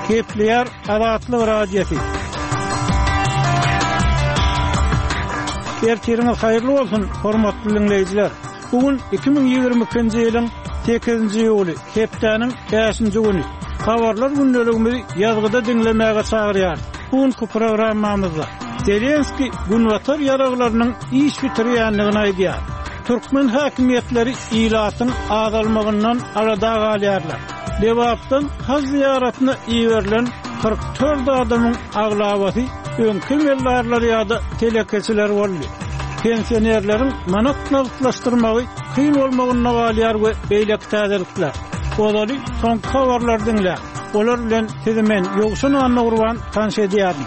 Kepler Adatlı Radyosu. Ertiriniz hayırlı olsun, hormatly dinleyijiler. Bugün 2022-nji ýylyň 8-nji ýuly, hepdeniň 5-nji güni. Habarlar gündeligimizi ýazgyda dinlemäge çagyrýar. Bugünkü programmamyzda Zelenski günwatar ýaraglarynyň iş bitirýändigini aýdýar. Türkmen häkimetleri ilatyň azalmagyndan arada galýarlar. Lewapdan haz ziyaratına iýerilen 44 adamyň aglabaty öňkü mellarlar ýa-da telekeçiler boldy. Pensionerleriň manatlaşdyrmagy kyn bolmagyna galýar we beýlek täzelikler. Olary soňky habarlar dinle. Olar bilen sizimen ýogşan anna gurban tanşy edýärdi.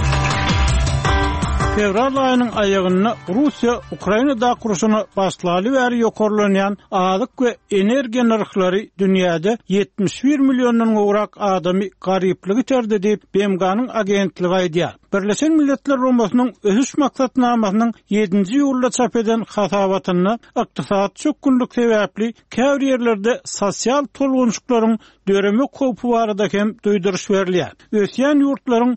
Fevral ayının ayağına Rusya Ukrayna'da kuruşunu başlalı veri yokorlanyan adık ve enerji narxları dünyada 71 milyondan uğrak adamı gariplik terdi deyip BMG'nın agentliği aýdýar. Birleşen Milletler Romasının öhüş maksatnamasının 7. ýylda çap eden hasabatyna ykdysat çökünlük sebäpli käbir ýerlerde sosial tolgunçlyklaryň döremi köpü barada hem duýduruş berilýär. Ösýän ýurtlaryň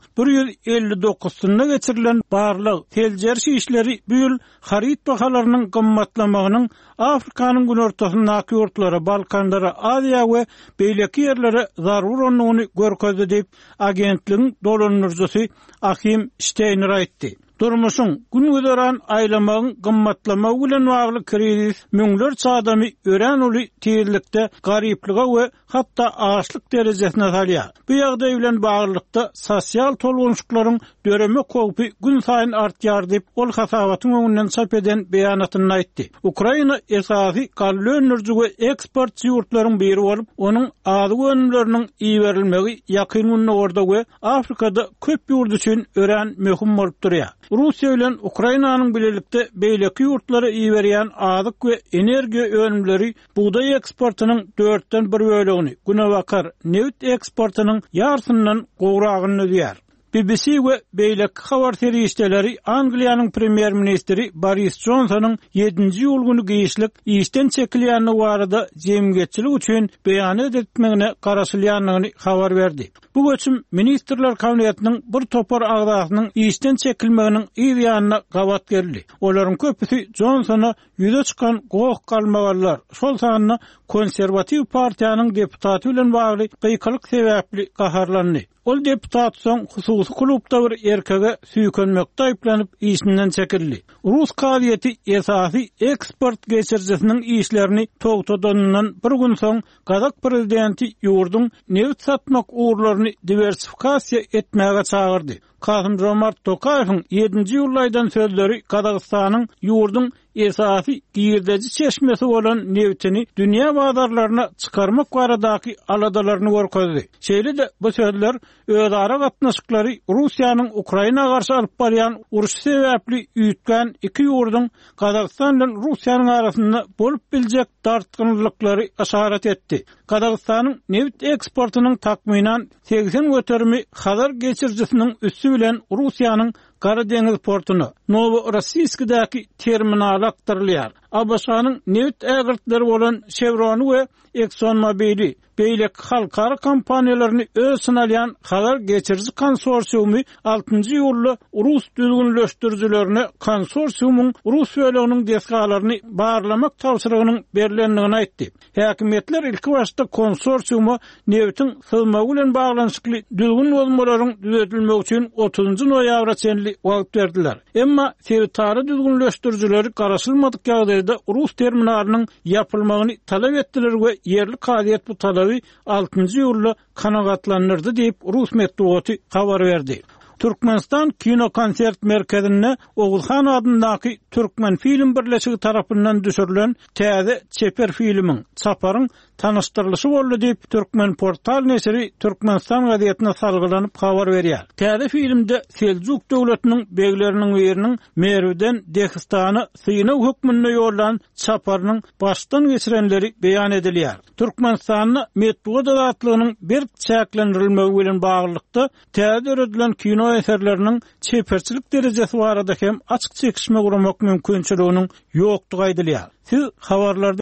159-syna geçirilen barlyk teljerşi işleri bu ýyl harit bahalarynyň gymmatlamagynyň Afrikanyň günortasyndaky ýurtlara, Balkanlara, Aziýa we beýleki ýerlere zarur onuny görkezdi diýip agentligiň dolanjyjy Achim Steiner aýtdy. Durmuşun gün-güneran aýlamagyň gymmatlamagy bilen bagly krizis müňler çadamy ören uly tiyirlikde gariplige we hatda açlyk derejesine salýar. Bu ýagdaý bilen baglykda sosial tolgunçlyklaryň döremi köpü gün saýyn artýar diýip ol hasabatyň öňünden çap eden beýanatyny aýtdy. Ukraina esasy gallönürji we eksport ýurtlaryň biri bolup, onuň azy önümleriniň iýerilmegi ýakyn orada we Afrikada köp ýurt üçin ören möhüm bolup durýar. Rusya ile Ukrayna'nın birlikte beýleki ýurtlara iýerýän azyk we energiýa önümleri buğday eksportynyň 4-den 1 bölegini, günewakar neft eksportynyň ýartyndan gowragyny ödýär. BBC we beýleki habar serýişleri Angliýanyň premier ministri Boris Johnsonyň 7-nji ýyl güni giýişlik işden çekilýäni barada jemgyýetçilik üçin beýan etmegine garaşylýanlygyny habar berdi. Bu göçüm ministrler kabinetiniň bir topar agdasynyň işden çekilmeginiň ýa-da gabat geldi. Olaryň köpüsi Johnsona ýüze çykan gowuk galmagarlar şol sanyny konserwativ partiýanyň deputaty bilen bagly gyýkylyk sebäpli gaharlandy. Ol deputat soň hususy klubda bir erkege süýkenmekde aýplanyp işinden çekildi. Rus kabiýeti esasy eksport geçirjisiniň işlerini togtadanynyň bir gün soň Kazak prezidenti ýurdun neft satmak uğurlaryny diversifikasiýa etmäge çagyrdy. Kasım-Jomart Tokaýewiň 7-nji ýylaýdan sözleri Kazakstanyň ýurdun esasy giýirdeji çeşmesi bolan neftini dünýä bazarlaryna çykarmak baradaky aladalaryny görkezdi. Şeýle-de bu sözler özara gatnaşyklary Russiýanyň Ukraina garşy alyp barýan uruş sebäpli üýtgän iki ýurdun Kazakstan bilen Russiýanyň arasynda bolup biljek dartgynlyklary aşarat etdi. Kazakstanyň neft eksportynyň takminan 80 göterimi Hazar geçirjisiniň üssü bilen Russiýanyň Kara Deňiz portuny Novorossiyskdaky terminala aktarylýar. Abaşanyň neft ägirtleri bolan Chevron we ExxonMobil beýlek halkara kompaniýalaryny öz synalýan Hazar geçirji konsorsiumy 6-njy ýylda Rus düzgünleşdirjilerine konsorsiumyň Rus böleginiň desgalaryny barlamak tawsyrygynyň berilendigini aýtdy. Häkimetler ilki başda konsorsiumy neftin sızmagy bilen baglanyşykly düzgün bolmalaryň düzeltilmegi üçin 30 noýabra çenli wagt berdiler. Emma sebätary düzgünleşdirjileri garaşylmadyk ýagdaýda Rus terminalynyň ýapylmagyny talap etdiler we yerli kabiýet bu talaby 6-njy ýylda kanagatlanyrdy diýip Rus medeniýeti habar berdi. Türkmenistan Kino Konsert Merkezine Oğuzhan adyndaky Türkmen film birleşigi tarapyndan düşürilen täze çeper filmiň çaparyň tanıştırılışı boldy diýip Türkmen portal nesiri Türkmenistan gazetine salgylanyp habar berýär. Täze filmde Seljuk döwletiniň begleriniň biriniň Merwden Dehistany syna hökmünde ýollan çaparynyň başdan geçirenleri beýan edilýär. Türkmenistanyň medeniýet azatlygynyň bir çäklendirilmegi bilen baglykda täze öýretilen kino eserleriniň çeperçilik derejesi barada hem açyk çekişme guramak mümkinçiliginiň ýokdugy aýdylýar. Siz habarlarda